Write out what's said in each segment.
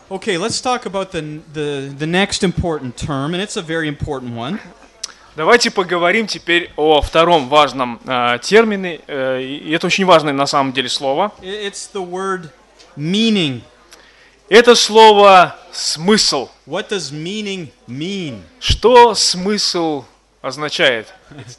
Okay, let's talk about the next important term, and it's a very important one. Давайте поговорим теперь о втором важном термине, и это очень важное на самом деле слово. It's the word meaning. Это слово «смысл». What does meaning mean? Что смысл означает?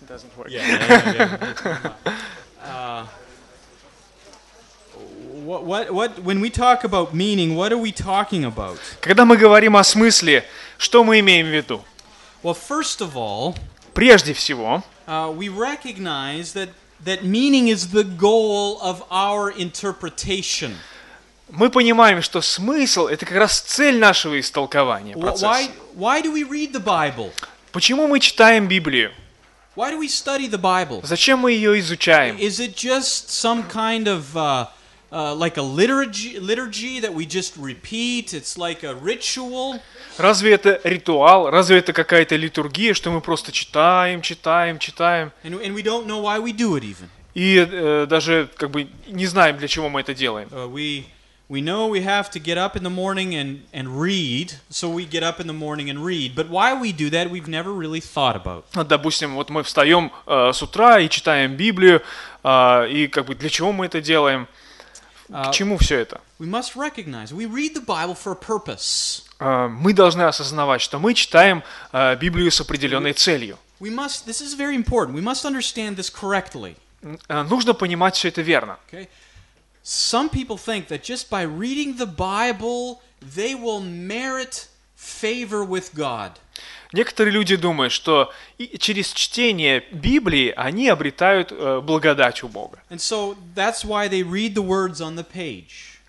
When we talk about meaning, what are we talking about? Когда мы говорим о смысле, что мы имеем в виду? Well, first of all, Прежде всего, we recognize that meaning is the goal of our interpretation. мы понимаем, что смысл – это как раз цель нашего истолкования процесса. Why do we read the Bible? Почему мы читаем Библию? Why do we study the Bible? Зачем мы ее изучаем? Is it just some kind of like a liturgy that we just repeat? It's like a ritual. Разве это ритуал? Разве это какая-то литургия, что мы просто читаем? And we don't know why we do it even. И даже как бы не знаем, для чего мы это делаем. We know we have to get up in the morning and read, so we get up in the morning and read. But why we do that, we've never really thought about. Допустим, вот мы встаем с утра и читаем Библию, и как бы для чего мы это делаем? К чему все это? We must recognize we read the Bible for a purpose. Мы должны осознавать, что мы читаем Библию с определенной целью. This is very important. We must understand this correctly. Нужно понимать все это верно. Okay? Some people think that just by reading the Bible, they will merit favor with God. Некоторые люди думают, что через чтение Библии они обретают благодать у Бога. And so that's why they read the words on the page.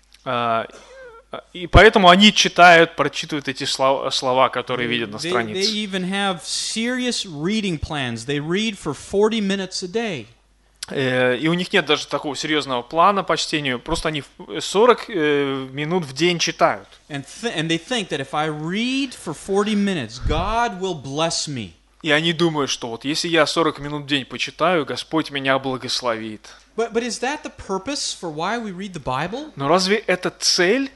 И поэтому они прочитывают эти слова, которые видят на They странице. even have serious reading plans. They read for 40 minutes a day. И у них нет даже такого серьезного плана по чтению, просто они 40 минут в день читают. And they think that if I read for 40 minutes, God will bless me. И они думают, что вот если я 40 минут в день почитаю, Господь меня благословит. But is that the purpose for why we read the Bible? Но разве это цель,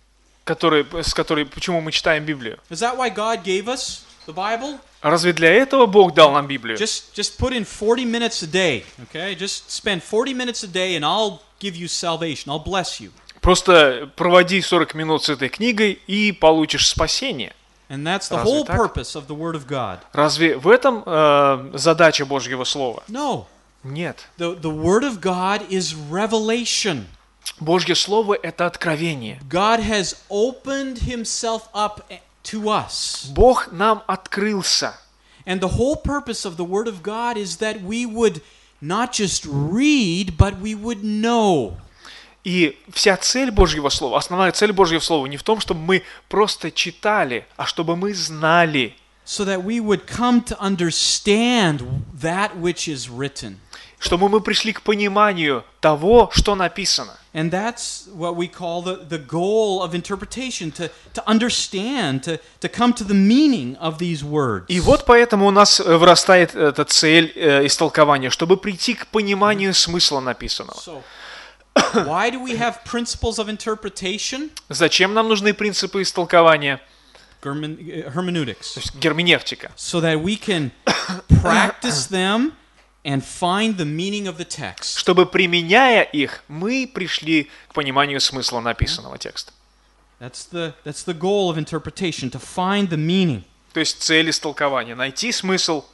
почему мы читаем Библию? Is that why God gave us the Bible? Разве для этого Бог дал нам Библию? Just put in 40 minutes a day, okay? Just spend 40 minutes a day and I'll give you salvation. I'll bless you. Просто проводи 40 минут с этой книгой и получишь спасение. And that's the whole purpose of the Word of God. Разве в этом задача Божьего Слова? No. Нет. The Word of God is revelation. Божье Слово – это откровение. God has opened himself up to us. Бог нам открылся. And the whole purpose of the Word of God is that we would not just read, but we would know. И вся цель Божьего Слова, основная цель Божьего Слова не в том, чтобы мы просто читали, а чтобы мы знали. So that we would come to understand that which is written. Чтобы мы пришли к пониманию того, что написано. And that's what we call the goal of interpretation, to understand, to come to the meaning of these words. И вот поэтому у нас вырастает эта цель истолкования, чтобы прийти к пониманию смысла написанного. So, why do we have principles of interpretation? Зачем нам нужны принципы истолкования? Hermeneutics. То есть герменевтика. So that we can practice them and find the meaning of the text. Чтобы, применяя их, мы пришли к пониманию смысла написанного текста. That's the goal of interpretation, to find the meaning. То есть цель истолкования — найти смысл.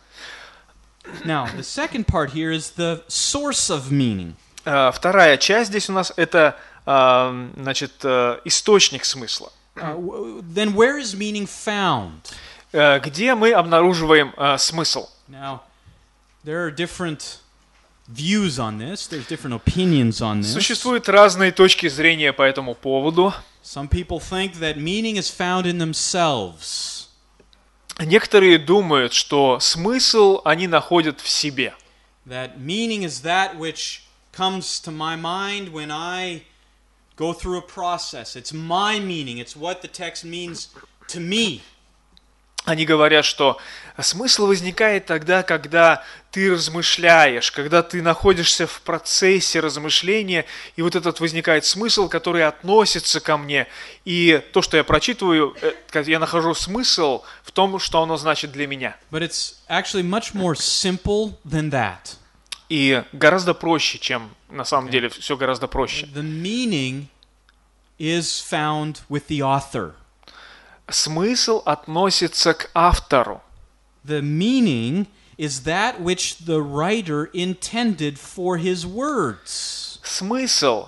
Now, the second part here is the source of meaning. Вторая часть здесь у нас — это, значит, источник смысла. Then where is meaning found? Где мы обнаруживаем смысл? Now, there are different views on this. There's different opinions on this. Существуют разные точки зрения по этому поводу. Some people think that meaning is found in themselves. Некоторые думают, что смысл они находят в себе. That meaning is that which comes to my mind when I go through a process. It's my meaning. It's what the text means to me. Они говорят, что смысл возникает тогда, когда ты размышляешь, когда ты находишься в процессе размышления, и вот этот возникает смысл, который относится ко мне. И то, что я прочитываю, я нахожу смысл в том, что оно значит для меня. But it's actually much more simple than that. И гораздо проще, чем на самом деле, все гораздо проще. The meaning is found with the author. Смысл относится к автору. The meaning is that which the writer intended for his words. Смысл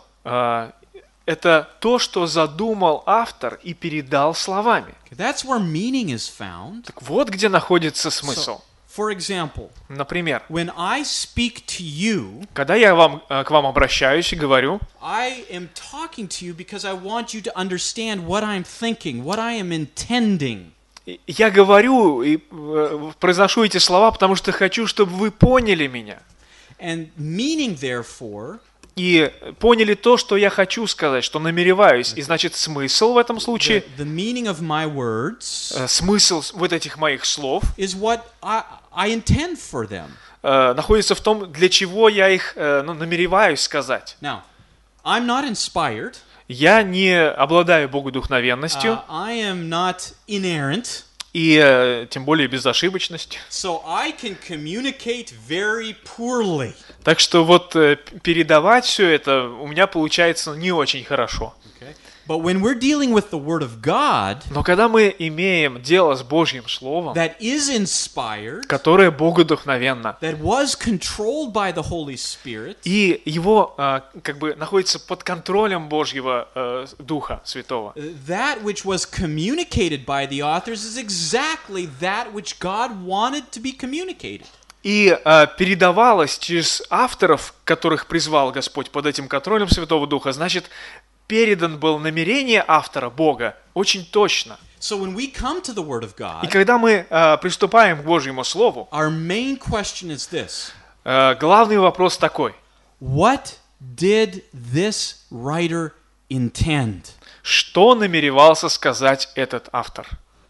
это то, что задумал автор и передал словами. That's where meaning is found. Так вот, где находится смысл. For example, Например, when I speak to you, когда я к вам обращаюсь и говорю, I am talking to you because I want you to understand what I'm thinking, what I am intending. я говорю и произношу эти слова, потому что хочу, чтобы вы поняли меня. And meaning, therefore, И поняли то, что я хочу сказать, что намереваюсь. И значит, смысл в этом случае, the meaning of my words смысл вот этих моих слов is what I intend for them. находится в том, для чего я их намереваюсь сказать. Now, I'm not inspired. Я не обладаю богодухновенностью, I am not inerrant. и тем более безошибочностью. So I can communicate very poorly. Так что вот передавать все это у меня получается не очень хорошо. Okay? But when we're dealing with the Word of God, Но когда мы имеем дело с Божьим Словом, that is inspired, которое богодухновенно, that was controlled by the Holy Spirit, и его как бы находится под контролем Божьего Духа Святого, that which was communicated by the authors is exactly that which God wanted to be communicated. и передавалось через авторов, которых призвал Господь под этим контролем Святого Духа, значит, передан был намерение автора, Бога, очень точно. So when we come to the Word of И God, когда мы приступаем к Божьему Слову, our main question is this: главный вопрос такой. what did this writer intend? Что намеревался сказать этот автор?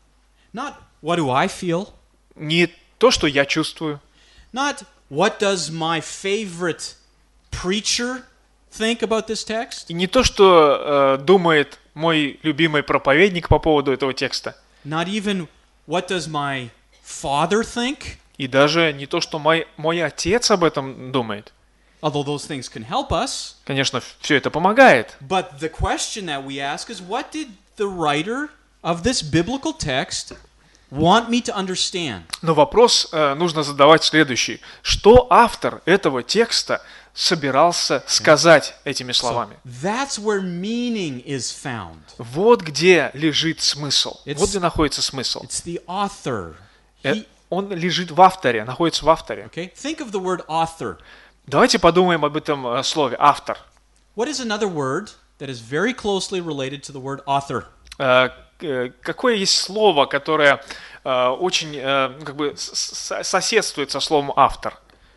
Not what do I feel? Не то, что я чувствую, Not what does my favorite preacher think about this text? и не то, что думает мой любимый проповедник по поводу этого текста, Not even what does my father think? и даже не то, что мой отец об этом думает. Although those things can help us. Конечно, все это помогает. But the question that we ask is, what did the writer of this biblical text want me to understand? Но вопрос нужно задавать следующий. Что автор этого текста собирался сказать этими словами? That's where meaning is found. Вот где лежит смысл. It's- Вот где находится смысл. It's the author. Он лежит в авторе, находится в авторе. Okay? Think of the word author. Давайте подумаем об этом слове «автор». What is another word that is very closely related to the word author? Какое есть слово, которое очень как бы соседствует со словом «автор»?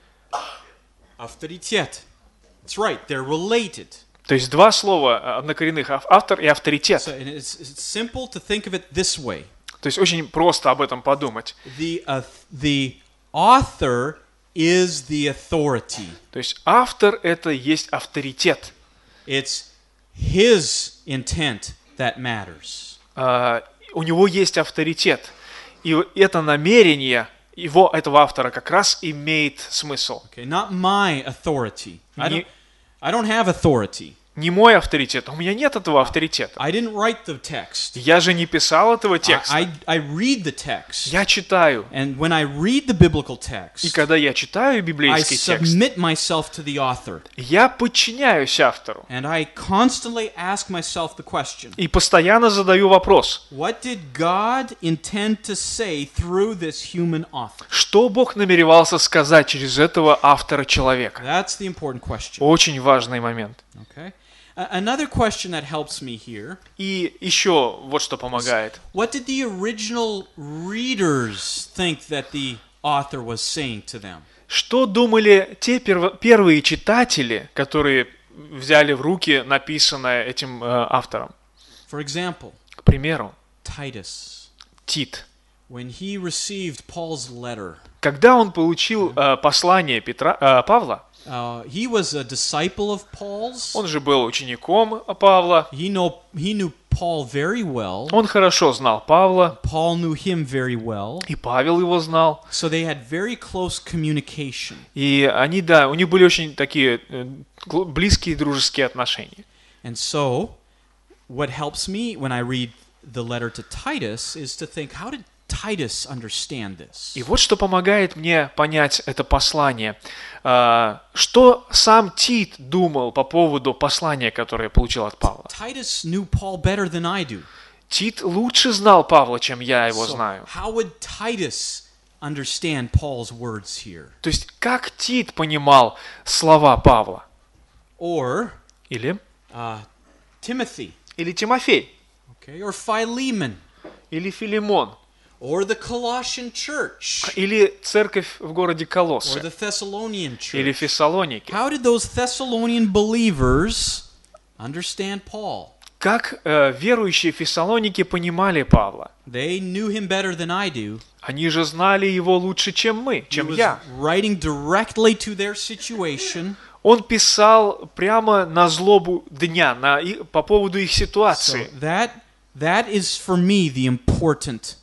Авторитет. That's right, they're related. То есть два слова однокоренных «автор» и «авторитет». So and it's simple to think of it this way. То есть очень просто об этом подумать. The author is the authority. То есть автор — это есть авторитет. It's his intent that matters. У него есть авторитет. И это намерение этого автора как раз имеет смысл. Okay, not my authority. I don't have authority. Не мой авторитет, у меня нет этого авторитета. I didn't write the text. Я же не писал этого текста. I read the text. Я читаю. And when I read the biblical И text, когда я читаю I библейский текст, submit myself to the author. я подчиняюсь автору. And I constantly ask myself the question, И постоянно задаю вопрос. what did God intend to say through this human author? Что Бог намеревался сказать через этого автора человека? That's the important question. Очень важный момент. Okay. Another question that helps me here. И еще вот что помогает. What did the original readers think that the author was saying to them? Что думали те первые читатели, которые взяли в руки написанное этим автором? For example, К примеру, Titus. Тит. when he received Paul's letter, Когда он получил послание Павла, he was a disciple of Paul's. он же был учеником Павла, He knew Paul very well. он хорошо знал Павла, Paul knew him very well. и Павел его знал. So they had very close communication. И они, да, у них были очень такие близкие дружеские отношения. And so, what helps me when I read the letter to Titus is to think, how did Titus understand this? И вот что помогает мне понять это послание. Что сам Тит думал по поводу послания, которое получил от Павла? Titus knew Paul better than I do. Тит лучше знал Павла, чем я его So знаю. how would Titus understand Paul's words here? То есть, как Тит понимал слова Павла? Or Или Timothy, Тимофей, okay, or Philemon, или Филимон, or the Colossian church, или церковь в городе or Колоссе, the Thessalonian или church. Фессалоники. How did those Thessalonian believers understand Paul? Как верующие Фессалоники понимали Павла? They knew him better than I do. Они же знали его лучше, чем мы, He чем was я. writing directly to their situation. Он писал прямо на злобу дня, по поводу их So ситуации. that is for me the important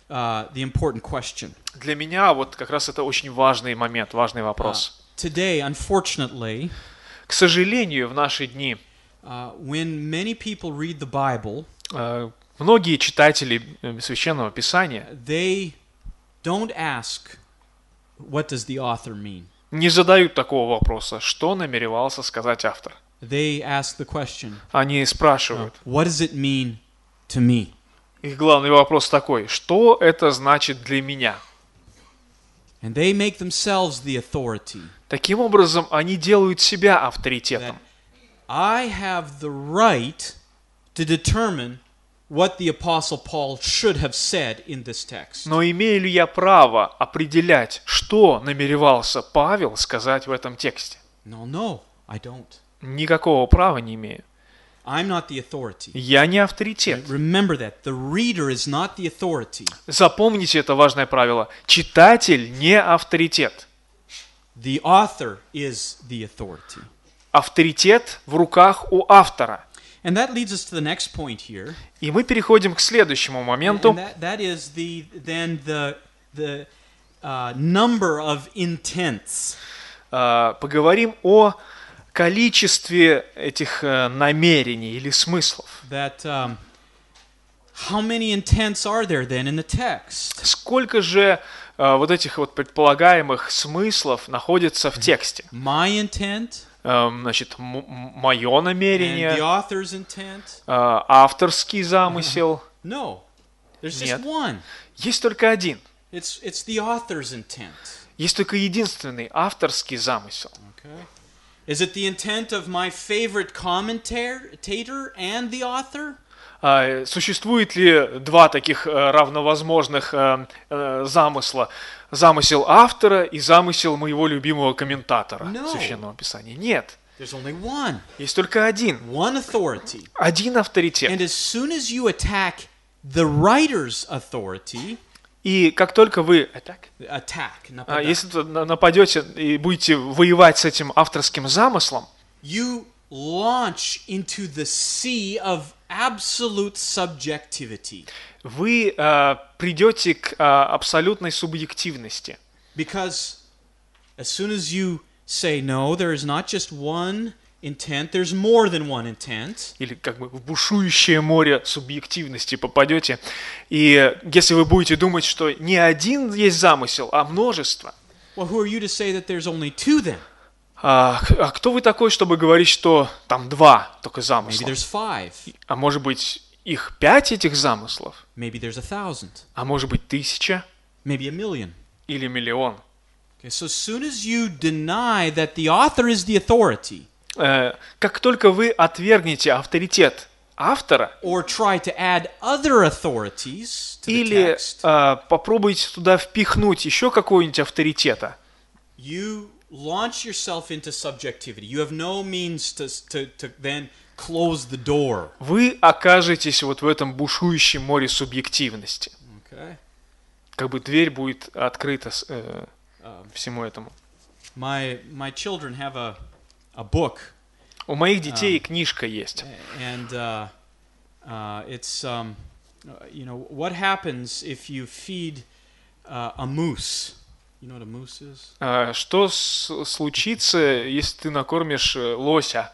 question. Для меня вот как раз это очень важный момент, важный вопрос. Today, unfortunately, К сожалению, в наши дни when many people read the Bible, многие читатели Священного Писания they don't ask, what does the author mean? не задают такого вопроса, что намеревался сказать автор. They ask the question, Они спрашивают. what does it mean to me? Их главный вопрос такой: что это значит для меня? And they make themselves the authority. Таким образом, они делают себя авторитетом. I have the right to determine what the Apostle Paul should have said in this text. Но имею ли я право определять, что намеревался Павел сказать в этом тексте? No, I don't. Никакого права не имею. I'm not the authority. Я не авторитет. Remember that. The reader is not the authority. Запомните это важное правило. Читатель не авторитет. The author is the authority. Авторитет в руках у автора. And that leads us to the next point here. И мы переходим к следующему моменту. And that is the number of intents. Поговорим о количестве этих намерений или смыслов. That how many intents are there then in the text? Сколько же вот этих вот предполагаемых смыслов находится в тексте? My intent, Значит, мое and the намерение, author's intent? авторский замысел. No, there's Нет. just one. Есть только один. It's the author's intent. Есть только единственный авторский замысел. Okay. Is it the intent of my favorite commentator and the author? Существует ли два таких равновозможных замысла? Замысел автора и замысел моего любимого комментатора No. Священного Писания? Нет. There's only one. Есть только один. One authority. Один авторитет. And as soon as you attack the writer's authority, И как только вы если нападете и будете воевать с этим авторским замыслом, you launch into the sea of absolute subjectivity. вы придете к абсолютной субъективности. Because as soon as you say, no, there is not just one intent, there's more than one intent. Или как бы в бушующее море субъективности попадете. И если вы будете думать, что не один есть замысел, а множество, Well, who are you to say that there's only two then? а кто вы такой, чтобы говорить, что там два только Maybe замысла? there's five. А может быть, их 5 этих замыслов? Maybe there's 1,000. А может быть, 1000 Maybe 1,000,000. или миллион? Okay, so as soon as you deny that the author is the authority, Как только вы отвергнете авторитет автора, or try to add other authorities to the или text, попробуйте туда впихнуть еще какого-нибудь авторитета, you launch yourself into subjectivity. You have no means to then close the door. вы окажетесь вот в этом бушующем море субъективности. Okay? как бы дверь будет открыта всему этому. My children have a book, У моих детей книжка есть. and it's what happens if you feed a moose. You know what a moose is? Что случится, если ты накормишь лося?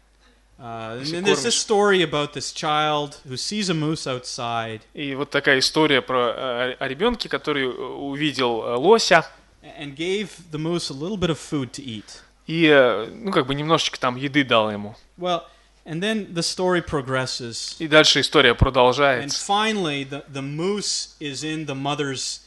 And there's this story about this child who sees a moose outside. И вот такая история о ребенке, который увидел лося And gave the moose a little bit of food to eat. и, как бы немножечко там еды дал ему. Well, and then the story progresses. И дальше история And продолжается. finally, the moose is in the mother's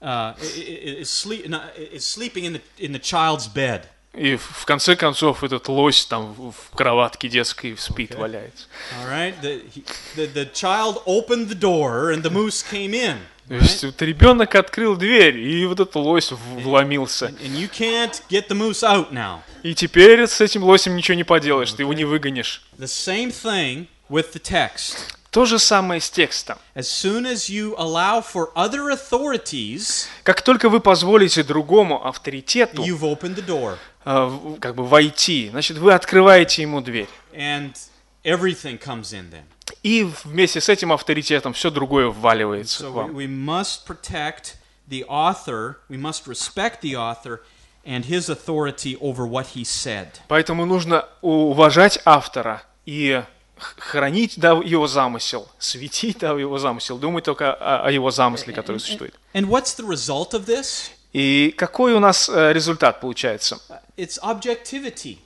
is sleeping in the child's bed. И в конце концов этот лось там в кроватке детской спит, валяется. All right, the child opened the door and the moose came in. То есть вот ребенок открыл дверь, и вот этот лось вломился. And you can't get the moose out now. И теперь с этим лосем ничего не поделаешь, ты его не выгонишь. The same thing with the text. То же самое с текстом. As soon as you allow for other authorities, Как только вы позволите другому авторитету you've opened the door, как бы войти, значит, вы открываете ему дверь. and everything comes in then. И вместе с этим авторитетом все другое вваливается So к вам. we must protect the author, we must respect the author and his authority over what he said. Поэтому нужно уважать автора и хранить его замысел, светить его замысел, думать только о его замысле, который существует. And what's the result of this? И какой у нас результат получается? It's objectivity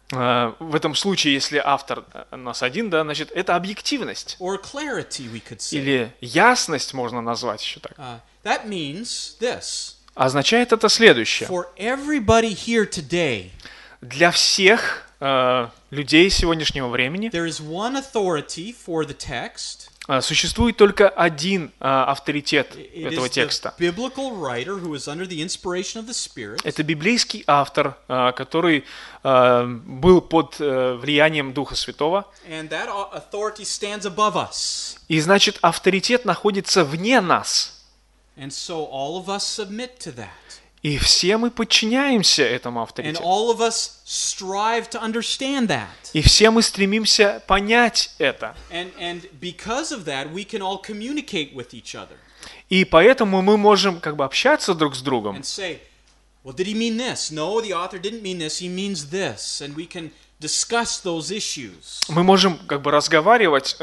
В этом случае, если автор у нас один, да, значит, это объективность. or clarity, we could say. Или ясность можно назвать еще так. That means this. Означает это следующее. For everybody here today, Для всех людей сегодняшнего времени there is one authority for the text. существует только один авторитет It этого is the текста. biblical writer who is under the inspiration of the Spirit. Это библейский автор, который был под влиянием Духа Святого. And that authority stands above us. И значит, авторитет находится вне нас. And so all of us submit to that. И все мы подчиняемся этому And авторитету. all of us strive to understand that. И все мы стремимся понять это. And because of that, we can all communicate with each other И поэтому мы можем как бы общаться друг с другом. and say, well, did he mean this? No, the author didn't mean this. He means this. And we can discuss those issues. Мы можем как бы разговаривать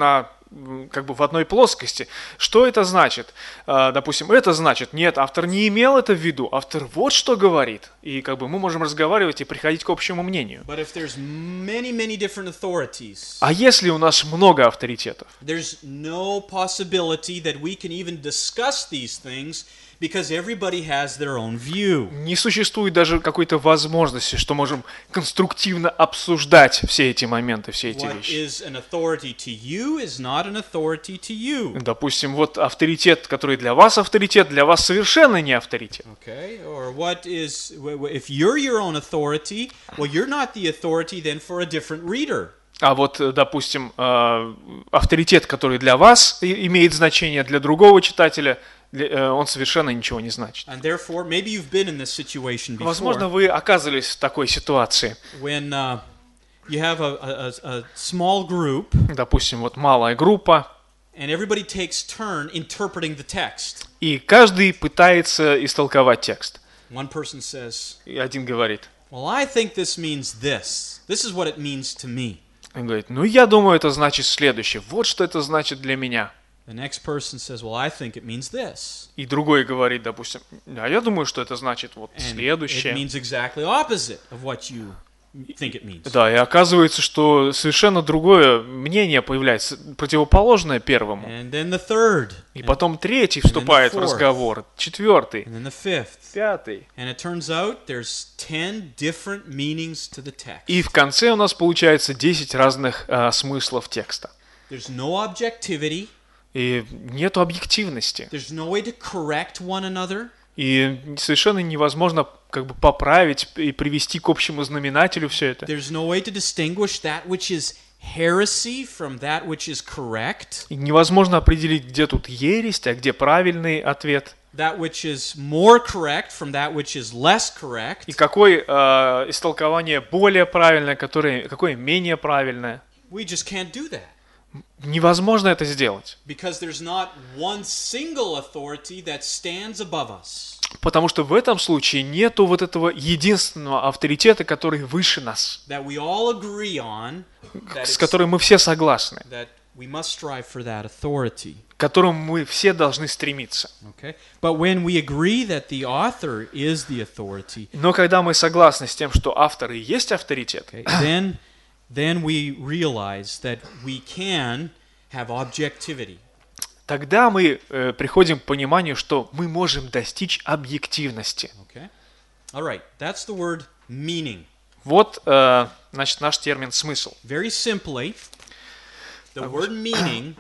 как бы в одной плоскости. Что это значит? Допустим, это значит, нет, автор не имел это в виду, автор вот что говорит. И как бы мы можем разговаривать и приходить к общему мнению. But if there's many different authorities, А если у нас много авторитетов, there's no possibility that we can even discuss these things because everybody has their own view. не существует даже какой-то возможности, что можем конструктивно обсуждать все эти моменты, все эти What вещи. is an authority to you is not an authority to you. Допустим, вот авторитет, который для вас совершенно не авторитет. Okay? Or what is, if you're your own authority, well, you're not the authority then for a different reader. А вот, допустим, авторитет, который для вас имеет значение, для другого читателя, он совершенно ничего не значит. And therefore, maybe you've been in this situation Возможно, before вы оказывались в такой ситуации. when you have a small group Допустим, вот малая группа, and everybody takes turn interpreting the text. и каждый пытается истолковать текст. One person says, И один говорит, well, I think this means this. This is what it means to me. он говорит, ну я думаю, это значит следующее. Вот что это значит для меня. The next person says, well, I think it means this. И другой говорит, допустим, а я думаю, что это значит вот And it следующее. means exactly opposite of what you think it means. Да, и оказывается, что совершенно другое мнение появляется, противоположное первому. And then the third. И потом третий вступает в fourth. разговор, четвертый, And then the fifth. пятый. And it turns out there's 10 different meanings to the text. И в конце у нас получается 10 разных смыслов текста. There's no objectivity. И нету объективности. There's no way to correct one another. И совершенно невозможно как бы поправить и привести к общему знаменателю все это. There's no way to distinguish that which is heresy from that which is correct. И невозможно определить, где тут ересь, а где правильный ответ. that which is more correct from that which is less correct. И какое истолкование более правильное, какое менее правильное. We just can't do that. Невозможно это сделать. Because there's not one single authority that stands above us. Потому что в этом случае нету вот этого единственного авторитета, который выше нас, That we all agree on, с которым мы все согласны, that we must strive for that authority. к которому мы все должны стремиться. Okay? But when we agree that the author is the authority, Но когда мы согласны с тем, что автор и есть авторитет, okay, then we realize that we can have objectivity. тогда мы приходим к пониманию, что мы можем достичь объективности. Okay? All right, that's the word meaning. Вот, значит, наш термин «смысл». Very simply, the word meaning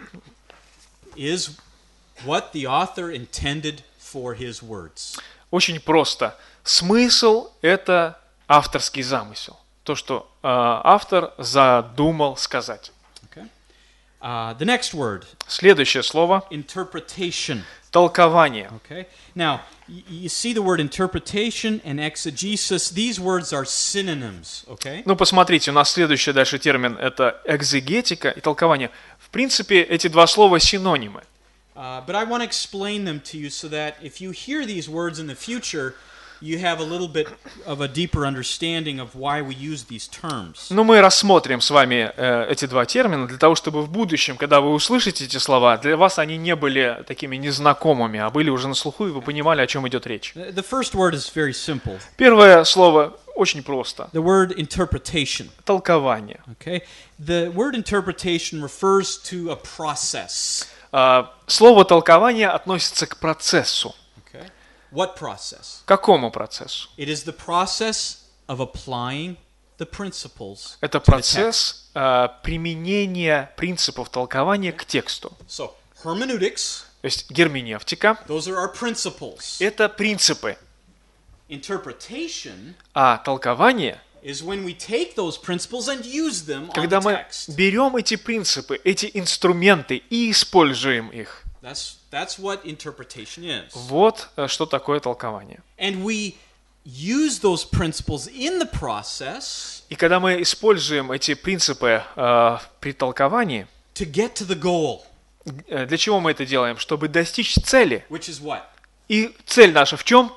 is what the author intended for his words. Очень просто. Смысл – это авторский замысел. То, что автор задумал сказать. Okay? The next word, Следующее слово interpretation. – толкование. Okay? Now, you see the word interpretation and exegesis. These words are synonyms. Okay? Ну, посмотрите, у нас следующий дальше термин – это экзегетика и толкование. В принципе, эти два слова синонимы. But I want to explain them to you so that if you hear these words in the future, you have a little bit of a deeper understanding of why we use these terms. Но мы рассмотрим с вами эти два термина для того, чтобы в будущем, когда вы услышите эти слова, для вас они не были такими незнакомыми, а были уже на слуху, и вы понимали, о чем идет речь. The first word is very simple. Первое слово очень просто. The word interpretation. Толкование. Okay? The word interpretation refers to a process. Слово толкование относится к процессу. Okay? What process? К какому процессу? It is the process of applying the principles Это to the text. процесс применения принципов толкования к тексту. So, hermeneutics, То есть герменевтика those are our principles. – это принципы, Interpretation а толкование – is when we take those principles and use them on когда the мы text. берем эти принципы, эти инструменты и используем их. That's what interpretation is. Вот что такое толкование. And we use those principles in the process И когда мы используем эти принципы при толковании, to get to the goal, для чего мы это делаем? Чтобы достичь цели. which is what? И цель наша в чем?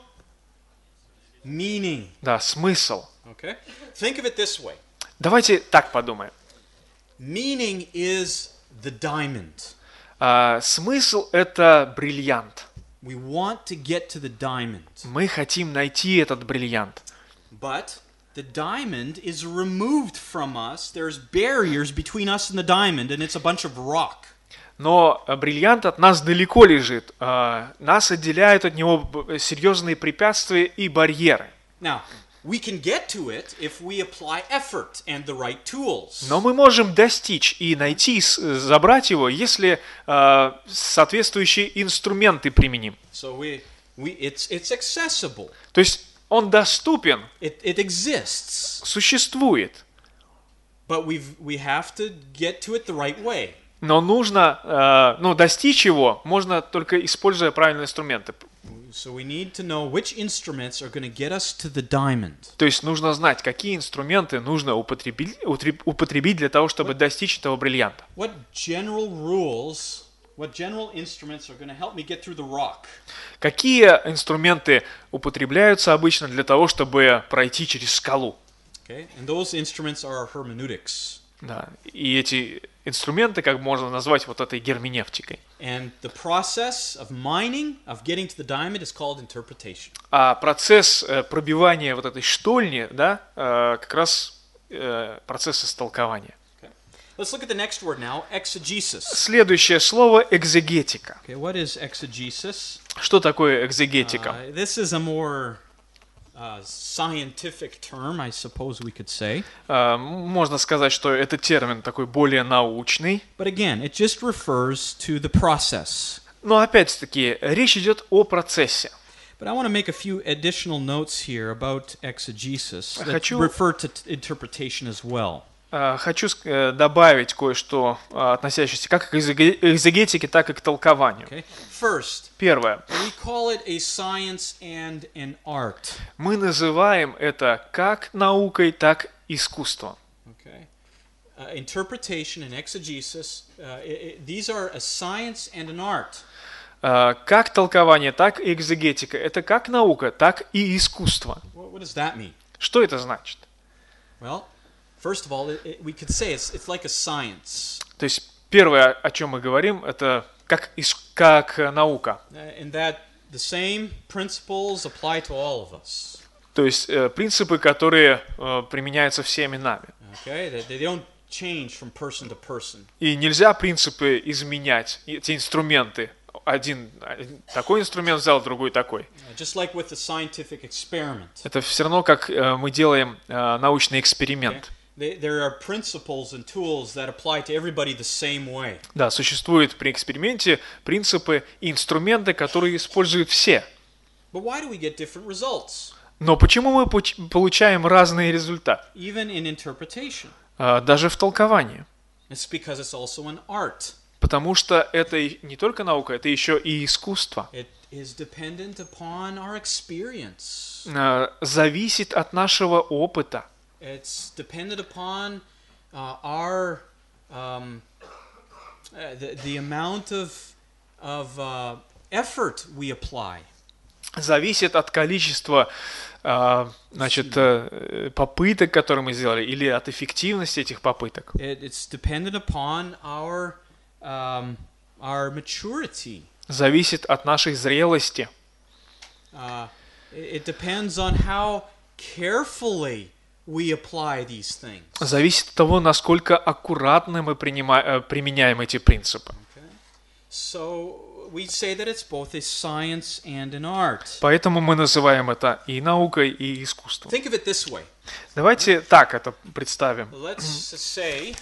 Meaning. Да, смысл. Okay? Think of it this way. Давайте так подумаем. Meaning is the diamond. Смысл – это бриллиант. We want to get to the diamond. Мы хотим найти этот бриллиант. But the diamond is removed from us. There's barriers between us and the diamond, and it's a bunch of rock. Но бриллиант от нас далеко лежит. Нас отделяют от него серьезные препятствия и барьеры. Now, we can get to it if we apply effort and the right tools. Но мы можем достичь и найти, забрать его, если соответствующие инструменты применим. So it's accessible. То есть он доступен, It exists. существует, But we have to get to it the right way. но нужно, достичь его можно только используя правильные инструменты. So we need to know which instruments are going to get us to the diamond. То есть нужно знать, какие инструменты нужно употребить для того, чтобы достичь этого бриллианта. What general instruments are going to help me get through the rock? Какие инструменты употребляются обычно для того, чтобы пройти через скалу? Okay? And those instruments are our hermeneutics. Да. И эти инструменты, как можно назвать вот этой герменевтикой. And the process of mining, of getting to the diamond, is called interpretation. А процесс пробивания вот этой штольни, да, как раз процесс истолкования. Okay. Let's look at the next word now, exegesis. Следующее слово – экзегетика. Okay, what is exegesis? Что такое экзегетика? This is a more scientific term, I suppose we could say. Можно сказать, что этот термин такой более научный. But again, it just refers to the process. Но опять-таки, речь идет о процессе. But I want to make a few additional notes here about exegesis that Хочу- refer to interpretation as well. хочу добавить кое-что, относящееся как к экзегетике, так и к толкованию. Okay. First, Первое. we call it a science and an art. Мы называем это как наукой, так и искусством. Okay. Interpretation and exegesis, these are a science and an art. Как толкование, так и экзегетика. Это как наука, так и искусство. What does that mean? Что это значит? Well, first of all, we could say it's like a science. То есть первое, о чем мы говорим, это как наука. In that the same principles apply to all of us. То есть принципы, которые применяются всеми нами. Okay, they don't change from person to person. И нельзя принципы изменять, эти инструменты. Один такой инструмент взял, другой такой. Just like with the scientific experiment. Это все равно, как мы делаем научный эксперимент. There are principles and tools that apply to everybody the same way. Да, существуют при эксперименте принципы и инструменты, которые используют все. But why do we get different results? Но почему мы получаем разные результаты? Even in interpretation. Даже в толковании. It's because it's also an art. Потому что это не только наука, это еще и искусство. It is dependent upon our experience. Зависит от нашего опыта. It's dependent upon our the amount of effort we apply. Зависит от количества попыток, которые мы сделали, или от эффективности этих попыток. It's dependent upon our maturity. Зависит от нашей зрелости. It depends on how carefully we apply these things. Зависит от того, насколько аккуратно мы применяем эти принципы. Okay. So we say that it's both a science and an art. Поэтому мы называем это и наукой, и искусством. Think of it this way. Давайте так это представим. Let's say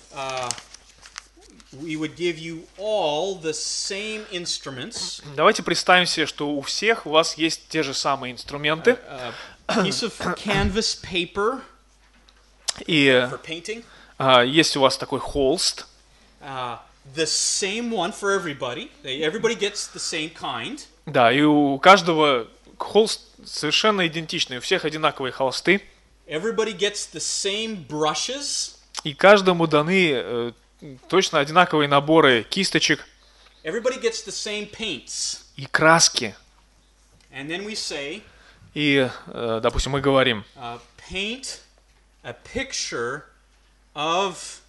we would give you all the same instruments. Давайте представим себе, что у всех у вас есть те же самые инструменты. Piece of canvas paper И for painting. Есть у вас такой холст. The same one for everybody. Everybody gets the same kind. Да, и у каждого холст совершенно идентичный. У всех одинаковые холсты. Everybody gets the same brushes. И каждому даны точно одинаковые наборы кисточек. Everybody gets the same paints. И краски. And then we say, И, допустим, мы говорим, paint a picture of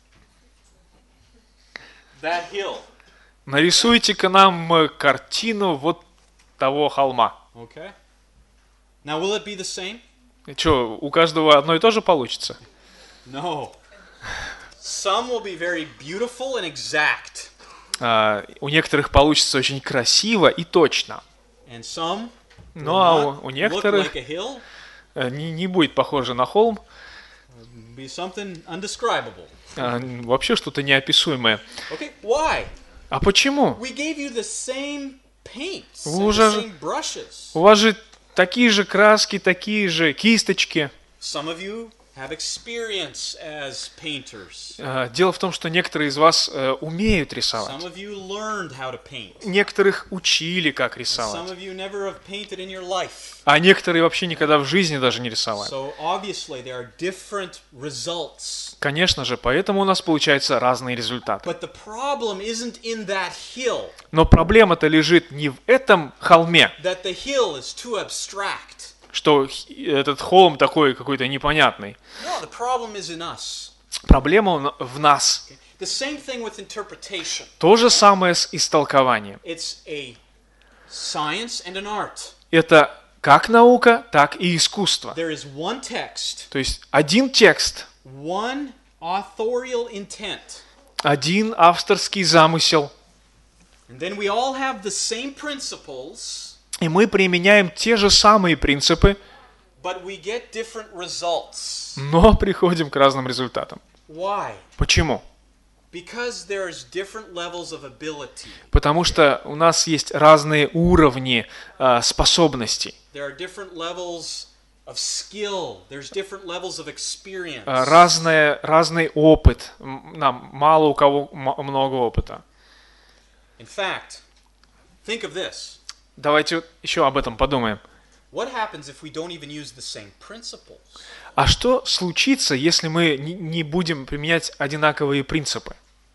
that hill. нарисуйте-ка нам картину вот того холма. Okay. Now, will it be the same? Что, у каждого одно и то же получится? No. Some will be very beautiful and exact. У некоторых получится очень красиво и точно. And some Ну а will у not некоторых look like a hill, не будет похоже на холм, be something undescribable. вообще что-то неописуемое. Okay, why? А почему? We gave you the same paints and Уже- the same brushes. У вас же такие же краски, такие же кисточки. Some of you have experience as painters. Дело в том, что некоторые из вас умеют рисовать. Some of you learned how to paint. Некоторых учили, как Some рисовать. of you never have painted in your life. А некоторые вообще никогда в жизни даже не рисовали. So obviously there are different results. Конечно же, поэтому у нас получаются разные результаты. But the problem isn't in that hill. Но проблема-то лежит не в этом холме, That the hill is too abstract. что этот холм такой какой-то непонятный. No, the problem is in us. Проблема в нас. The same thing with interpretation. То же самое с истолкованием. It's a science and an art. Это как наука, так и искусство. There is one text, То есть один текст, one authorial intent. один авторский замысел, And then we all have the same principles, и мы применяем те же самые принципы, but we get different results. но приходим к разным результатам. Why? Почему? Because there's different levels of ability. Потому что у нас есть разные уровни способностей. There are different levels of skill. There's different levels of experience. Разный опыт. Нам мало у кого много опыта. In fact, think of this. Давайте еще об этом подумаем. What happens if we don't even use the same principles? А что случится, если мы не будем применять одинаковые принципы?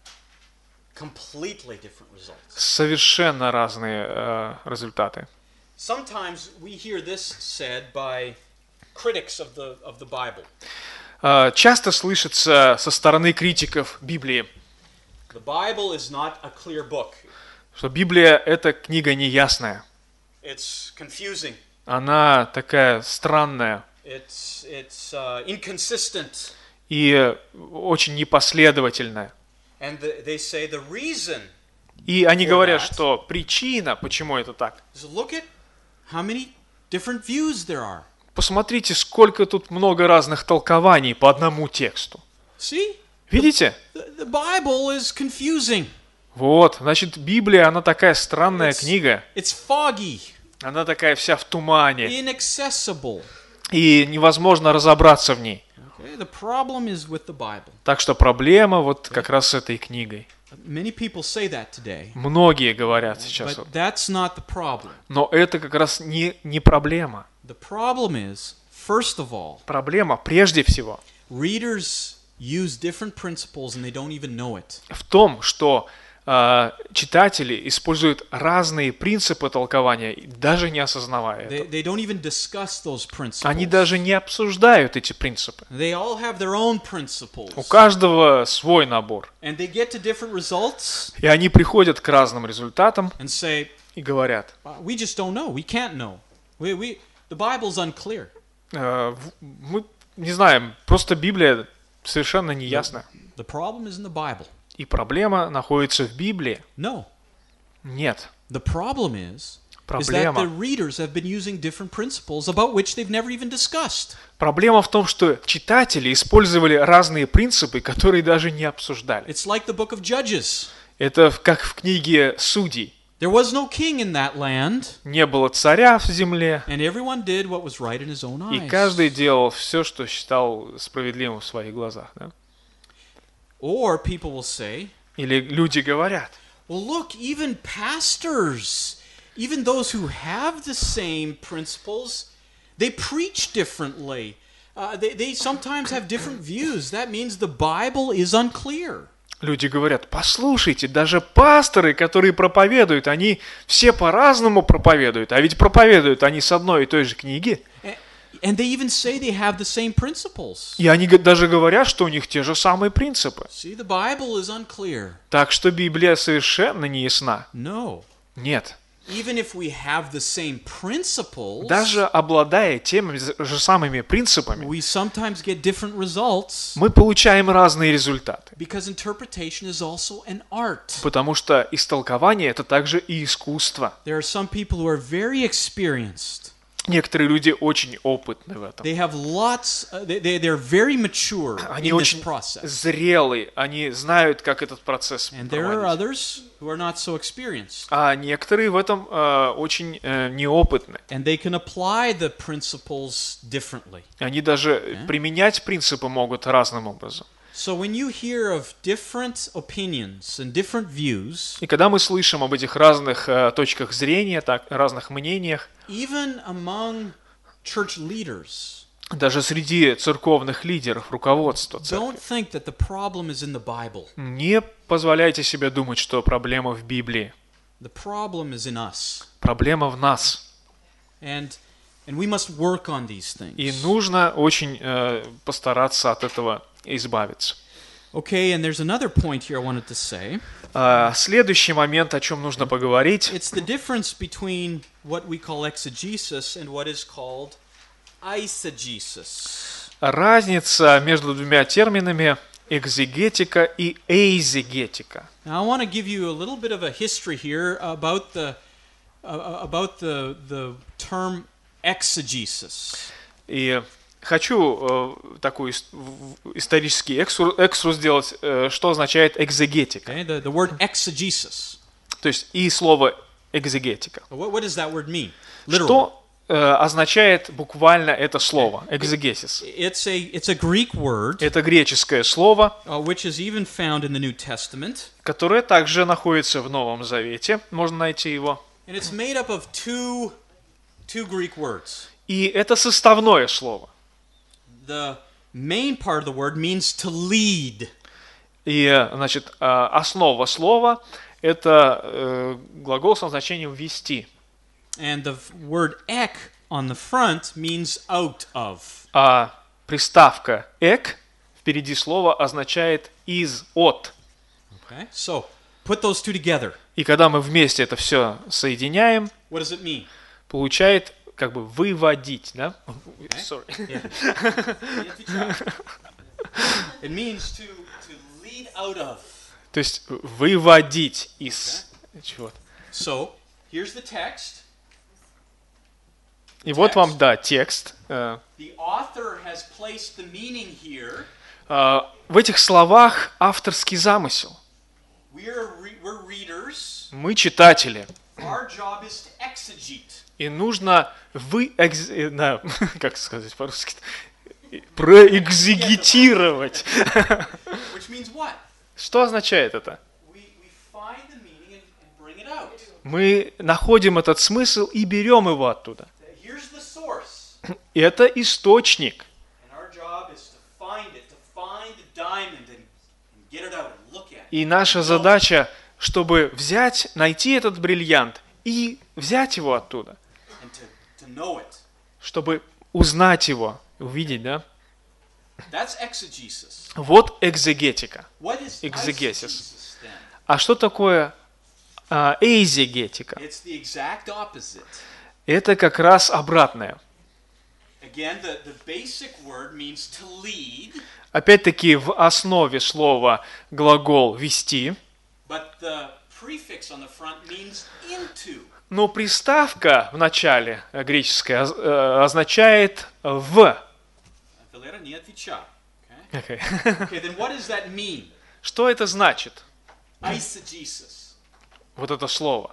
Completely different results. Совершенно разные результаты. Sometimes we hear this said by critics of the Bible. Часто слышится со стороны критиков Библии, The Bible is not a clear book. что Библия — это книга неясная. It's confusing. Она такая странная It's inconsistent. и очень непоследовательная. And they say the reason И они говорят, that. что причина, почему это так. is look at how many different views there are. Посмотрите, сколько тут много разных толкований по одному тексту. See? Видите? The Bible is confusing. Вот, значит, Библия, она такая странная книга. It's foggy, Она такая вся в тумане. inaccessible. И невозможно разобраться в ней. Okay? The problem is with the Bible. Так что проблема вот как раз с этой книгой. Many people say that today. Многие говорят сейчас. But that's not the problem. Но это как раз не проблема. The problem is, first of all, Проблема прежде всего readers use different principles and they don't even know it. в том, что читатели используют разные принципы толкования, даже не осознавая этого. They don't even discuss those principles. Они даже не обсуждают эти принципы. They all have their own principles. У каждого свой набор. And they get to different results И они приходят к разным результатам and say, и говорят, we just don't know. We can't know. The Bible's unclear. мы не знаем, просто Библия совершенно неясна. The problem is in the Bible. И проблема находится в Библии. No. Нет. The problem is that Проблема. the readers have been using different principles about which they've never even discussed. Проблема в том, что читатели использовали разные принципы, которые даже не обсуждали. It's like the book of Judges. Это как в книге Судей. There was no king in that land, Не было царя в земле, and everyone did what was right in his own и eyes. каждый делал все, что считал справедливым в своих глазах. Да? Or people will say, Или люди говорят, well, look, even pastors, even those who have the same principles, they preach differently. They sometimes have different views. That means the Bible is unclear. люди говорят, послушайте, даже пасторы, которые проповедуют, они все по-разному проповедуют, а ведь проповедуют они с одной и той же книги. And they even say they have the same principles. И они даже говорят, что у них те же самые принципы. See, the Bible is unclear. Так что Библия совершенно не ясна. No. Нет. Even if we have the same principles, Даже обладая теми же самыми принципами, we sometimes get different results мы получаем разные результаты. because interpretation is also an art. Потому что истолкование — это также и искусство. There are some people who are very experienced. Некоторые люди очень опытны в этом. They have lots, they're very mature Они in this очень process. зрелые, они знают, как этот процесс And there are проводить. others who are not so experienced. А некоторые в этом очень неопытны. And they can apply the principles differently. Они даже применять принципы могут разным образом. So when you hear of different opinions and different views, И когда мы слышим об этих разных точках зрения, разных мнениях, even among church leaders, даже среди церковных лидеров, руководства don't церкви, think that the problem is in the Bible. не позволяйте себе думать, что проблема в Библии. The problem is in us. Проблема в нас. And we must work on these И things. нужно очень постараться от этого избавиться. Okay, and there's another point here I wanted to say. Следующий момент, о чем нужно поговорить, It's the difference between what we call exegesis and what is called eisegesis. разница между двумя терминами экзегетика и эйзегетика. Now, I want to give you a little bit of a history here about the term exegesis. И хочу такой исторический экскурс сделать, что означает экзегетика. Okay, the word exegesis. То есть и слово экзегетика. What does that word mean? Literally. Что означает буквально это слово, экзегесис. It's a Greek word, Это греческое слово, which is even found in the New Testament, которое также находится в Новом Завете, можно найти его. and it's made up of two Greek words. И это составное слово. The main part of the word means to lead. И, значит, основа слова – это глагол со значением «вести». And the word ek on the front means out of. А приставка «эк» впереди слова означает «из», «от». Okay? So, put those two together. И когда мы вместе это все соединяем, What does it mean? получает как бы выводить, да? Sorry. It means to lead out of. То есть выводить из чего-то. So, here's the text. И вот вам, да, текст. The author has placed the meaning here. В этих словах авторский замысел. We're readers. Мы читатели. Our job is to exegete. И нужно как сказать по-русски? Проэкзегетировать. Which means what? Что означает это? We find the meaning and bring it out. Мы находим этот смысл и берем его оттуда. Here's the source. Это источник. And our job is to find it, to find the diamond and get it out and look at it. И наша задача, чтобы взять, найти этот бриллиант и взять его оттуда. And to know it. Чтобы узнать его, увидеть, да? That's exegesis. Вот экзегетика. What is Exegesis. eisegesis then? А что такое эйзегетика? It's the exact opposite. Это как раз обратное. Again, the basic word means to lead, Опять-таки в основе слова глагол «вести», but the prefix on the front means into. но приставка в начале греческая означает «в». Валера не отвечал. Okay. Okay, then what does that mean? Что это значит, Eisegesis. вот это слово?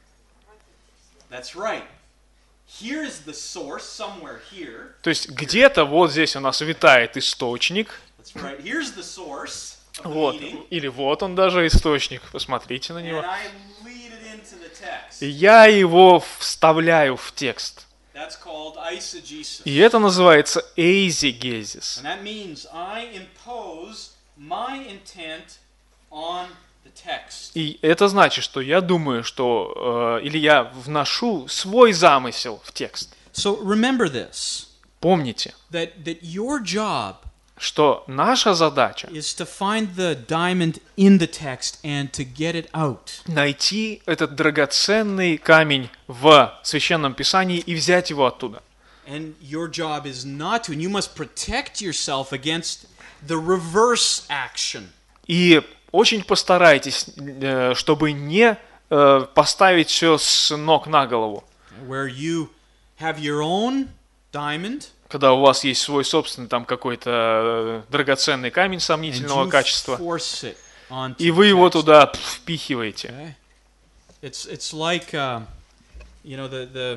That's right. Here's the source somewhere here. То есть где-то вот здесь у нас витает источник, That's right. Here's the source of the вот, meaning, или вот он даже источник, посмотрите на него. and I lead it into the text. И я его вставляю в текст. That's called eisegesis. И это называется эйзегезис. And that means I impose my intent on the text. И это значит, что я думаю, что или я вношу свой замысел в текст. So remember this, Помните, that your job что наша задача is to find the diamond in the text and to get it out. найти этот драгоценный камень в Священном Писании и взять его оттуда. And your job is not to, and you must protect yourself against the reverse action. И очень постарайтесь, чтобы не поставить все с ног на голову. Where you have your own diamond, Когда у вас есть свой собственный там какой-то драгоценный камень and сомнительного you качества, force it onto и the вы его text. туда впихиваете. Okay? It's like you know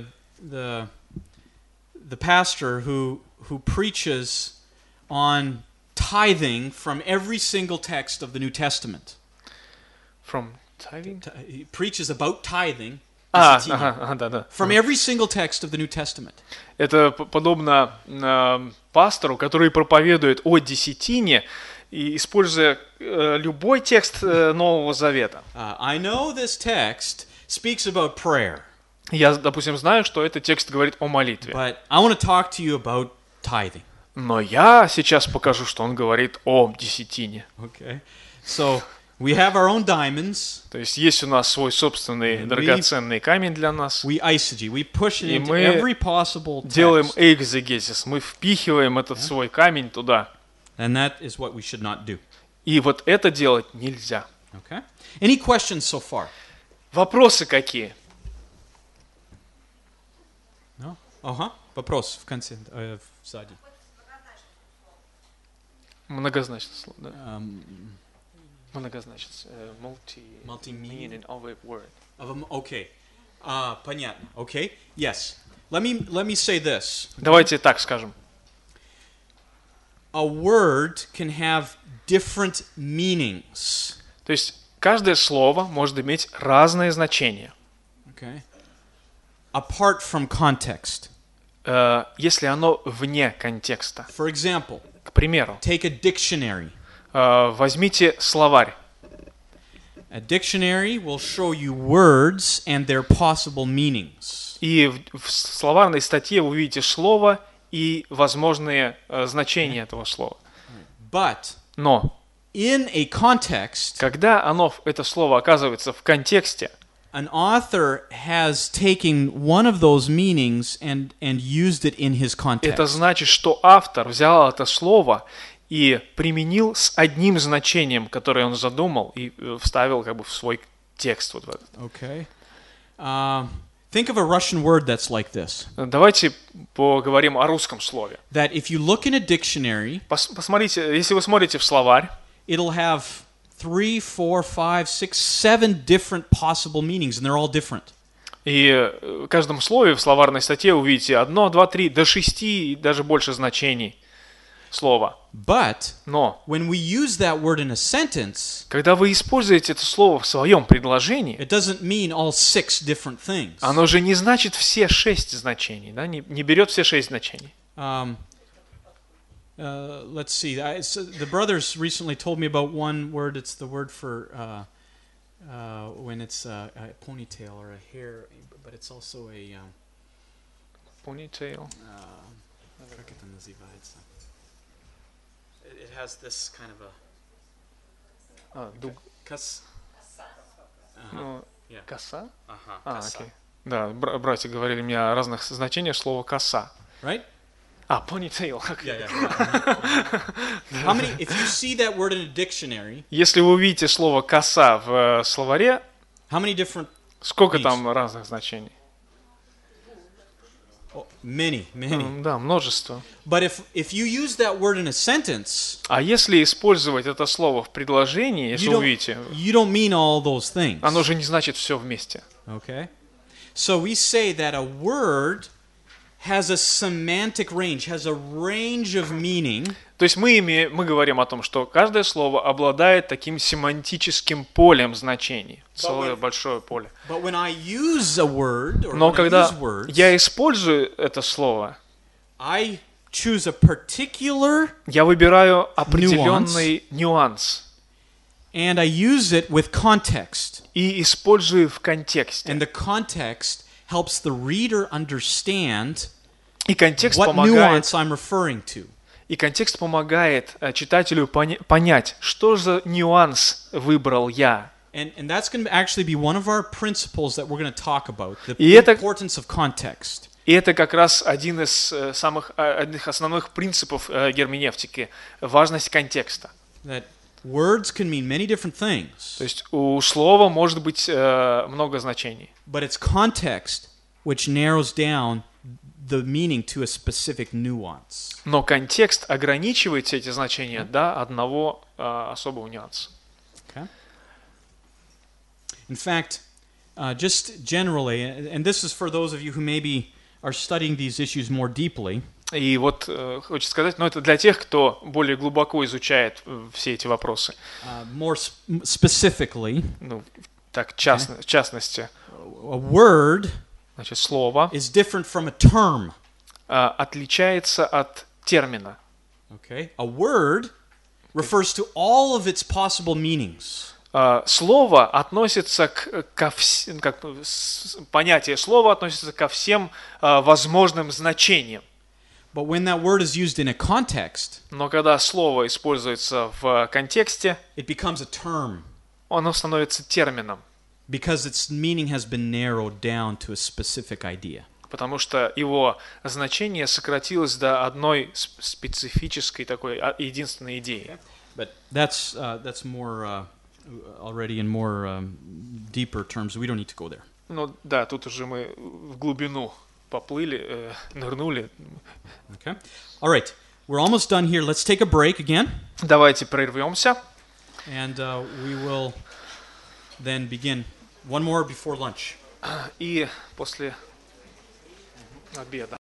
the pastor who preaches on tithing from every single text of the New Testament. From tithing? He preaches about tithing Да. from every single text of the New Testament. Это подобно пастору, который проповедует о десятине, и используя любой текст Нового Завета. I know this text speaks about prayer, Я, допустим, знаю, что этот текст говорит о молитве. but I want to talk to you about tithing. Но я сейчас покажу, что он говорит о десятине. Okay? So we have our own diamonds. То есть у нас свой собственный драгоценный камень для нас. We eisegete. We push it И into мы every possible делаем text. экзегезис. Мы впихиваем этот свой камень туда. And that is what we should not do. И вот это делать нельзя. Okay? Any questions so far? Вопросы какие? No? Ага. Вопрос в конце, сзади. Многозначное слово, да? Многозначное. Multi-meaning Multi-meaning. of a word. Okay. Понятно. Okay. Yes. Let me say this. Давайте так скажем. A word can have different meanings. То есть каждое слово может иметь разное значение, Okay. Apart from context. если оно вне контекста. For example, К примеру, take a dictionary. возьмите словарь. A dictionary will show you words and their possible meanings. И в словарной статье вы увидите слово и возможные значения этого слова. But Но in a context, когда это слово оказывается в контексте, an author has taken one of those meanings and used it in his это context. значит, что автор взял это слово и применил с одним значением, которое он задумал, и вставил как бы в свой текст. Вот в этот. Okay. Think of a Russian word that's like this. Давайте поговорим о русском слове. That if you look in a dictionary, Посмотрите, если вы смотрите в словарь, it'll have 3, 4, 5, 6, 7 different possible meanings, and they're all different. и в каждом слове в словарной статье увидите 1, 2, 3, до 6 и даже больше значений слова. But Но when we use that word in a sentence, когда вы используете это слово в своем предложении, it doesn't mean all 6 different things. оно же не значит все 6 значений, да? не берет все 6 значений. Let's see. The brothers recently told me about one word. It's the word for when it's a ponytail or a hair, but it's also a Ponytail. как это называется? It has this kind of a кос. Ну, Yeah. коса? Коса. Окей. Да, братья говорили мне о разных значениях слова коса. Right? Ponytail. Yeah. How many? If you see that word in a dictionary, Если вы увидите слово коса в словаре, how many different? сколько там разных значений? Oh, many. Да, множество. But if you use that word in a sentence, А если использовать это слово в предложении, если увидите, you don't mean all those things. оно же не значит все вместе. Okay? So we say that a word has a semantic range, has a range of meaning. То есть мы говорим о том, что каждое слово обладает таким семантическим полем значений. Целое большое поле. But when I use a word, or Но when I когда use words, я использую это слово, I choose a particular я выбираю определенный нюанс and I use it with context. и использую в контексте. And the context helps the reader understand И контекст what помогает, nuance I'm referring to. читателю понять, что за нюанс выбрал я. And that's going to actually be one of our principles that we're going to talk about, the И это- importance of context. И это как раз один из одних основных принципов герменевтики – важность контекста. That words can mean many different things, То есть у слова может быть много значений. but it's context which narrows down the meaning to a specific nuance. Но контекст ограничивает все эти значения до одного особого нюанса. Okay? In fact, just generally, and this is for those of you who maybe are studying these issues more deeply, И вот хочется сказать, но это для тех, кто более глубоко изучает все эти вопросы. more specifically, Ну, так, в частности, a word значит, слово is different from a term. отличается от термина. Okay? A word refers to all of its possible meanings. Слово относится понятие слова относится ко всем возможным значениям. But when that word is used in a context, Но когда слово используется в контексте, it becomes a term оно становится термином, because its meaning has been narrowed down to a specific idea. потому что его значение сократилось до одной специфической такой единственной идеи. But that's more already in more deeper terms. We don't need to go there. Ну да, тут уже мы в глубину поплыли, нырнули. Okay. All right. We're almost done here. Let's take a break again, Давайте прервемся. and we will then begin one more before lunch. И после обеда.